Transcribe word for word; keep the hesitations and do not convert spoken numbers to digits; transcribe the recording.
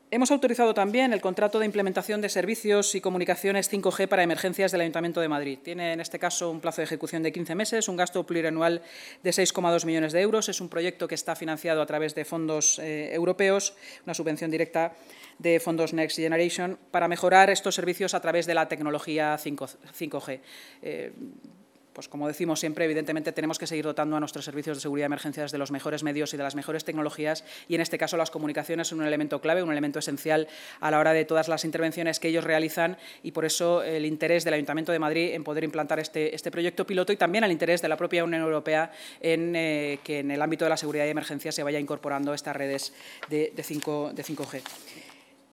Hemos autorizado también el contrato de implementación de servicios y comunicaciones cinco G para emergencias del Ayuntamiento de Madrid. Tiene, en este caso, un plazo de ejecución de quince meses, un gasto plurianual de seis coma dos millones de euros. Es un proyecto que está financiado a través de fondos eh, europeos, una subvención directa de fondos Next Generation, para mejorar estos servicios a través de la tecnología cinco G. Eh, Pues como decimos siempre, evidentemente tenemos que seguir dotando a nuestros servicios de seguridad de emergencias de los mejores medios y de las mejores tecnologías, y en este caso las comunicaciones son un elemento clave, un elemento esencial a la hora de todas las intervenciones que ellos realizan, y por eso el interés del Ayuntamiento de Madrid en poder implantar este, este proyecto piloto, y también el interés de la propia Unión Europea en eh, que en el ámbito de la seguridad y emergencias se vaya incorporando estas redes de, de, cinco G.